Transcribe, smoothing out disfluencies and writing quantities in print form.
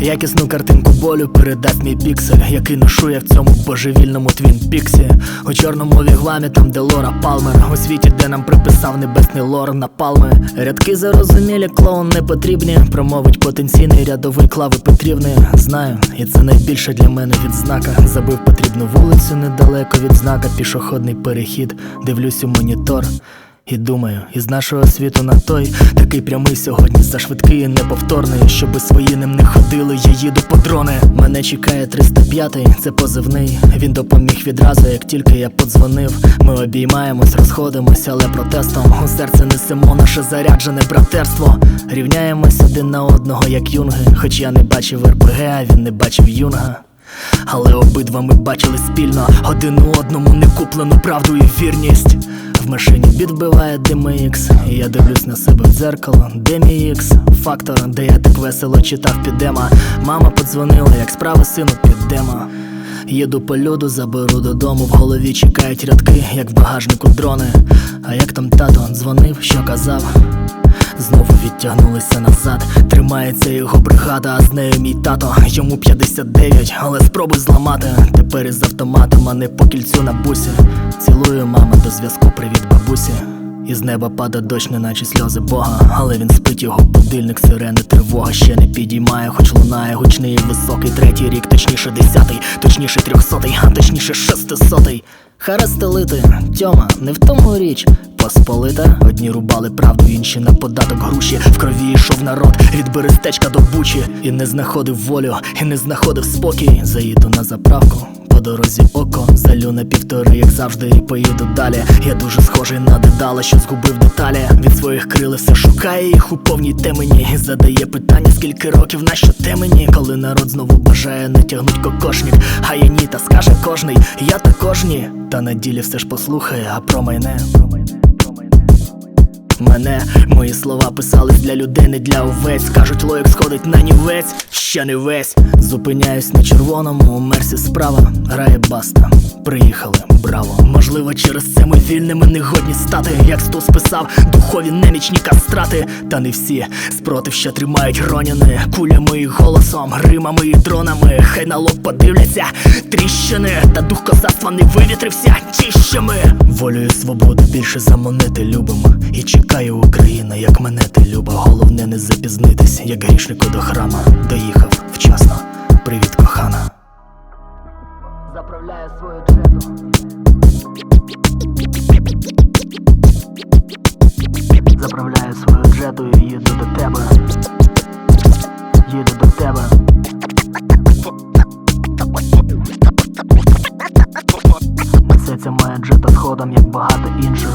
Якісну картинку болю передасть мій піксель, який ношу я в цьому божевільному твін-піксі. У чорному вігвамі, там де Лора Палмер, у світі, де нам приписав небесний лор на палми. Рядки зарозумілі, клоун не потрібні, промовить потенційний рядовий Клави Петрівни. Знаю, і це найбільше для мене відзнака. Забив потрібну вулицю недалеко від знака, пішохідний перехід, дивлюсь у монітор і думаю, із нашого світу на той, такий прямий сьогодні, зашвидкий і неповторний. Щоби свої ним не ходили, я їду по дрони. Мене чекає 305-й, це позивний. Він допоміг відразу, як тільки я подзвонив. Ми обіймаємось, розходимось, але протестом у серце несемо наше заряджене братерство. Рівняємось один на одного, як юнги. Хоч я не бачив РПГ, а він не бачив юнга. Але обидва ми бачили спільно один у одному некуплену правду і вірність. В машині біт вбиває DMX, і я дивлюсь на себе в дзеркало. Де мій ікс? Фактор, де я так весело читав підема. Мама подзвонила, як справи, сину, підемо. Їду по люду, заберу додому. В голові чекають рядки, як в багажнику дрони. А як там тато дзвонив, що казав? Знову відтягнулися назад. Тримається його бригада, а з нею мій тато. Йому 59, але спробуй зламати. Тепер із автоматом, а не по кільцю на бусі. Цілую, мама, до зв'язку, привіт, бабусі. Із неба падає дощ, неначе сльози Бога. Але він спить, його будильник, сирени, тривога ще не підіймає, хоч лунає гучний і високий. Третій рік, точніше 10-й, точніше 300-й, а точніше 600-й. Харастелити, Тьома, не в тому річ. Посполита, одні рубали правду, інші на податок груші. В крові йшов народ від Берестечка до Бучі. І не знаходив волю, і не знаходив спокій. Заїду на заправку, по дорозі око залю на 1,5, як завжди, і поїду далі. Я дуже схожий на Дедала, що згубив деталі. Від своїх крил все шукає їх у повній темені. І задає питання, скільки років, нащо те мені? Коли народ знову бажає натягнуть кокошник. А я ні, та скаже кожний, я також ні. Та на ділі все ж послухає, а про майне. Мої слова писались для людей, не для овець. Кажуть, лоїк сходить на нівець, ще не весь. Зупиняюсь на червоному, у мерсі справа грає баста. Приїхали, браво. Можливо, через це ми вільними не годні стати. Як Стус писав, духові немічні кастрати. Та не всі, спротив ще тримають роняни. Кулями і голосом, римами і дронами. Хай на лоб подивляться тріщини. Та дух козацтва не вивітрився тіщами. Волю і свободу більше заманити любимо. І чекає Україна, як мене ти люба. Головне не запізнитись, як грішнику до храма. Доїхав вчасно, привіт, кохана. Заправляю свою джету. Заправляю свою джету і їду до тебе. Їду до тебе. Несеться моя джета сходом, як багато інших.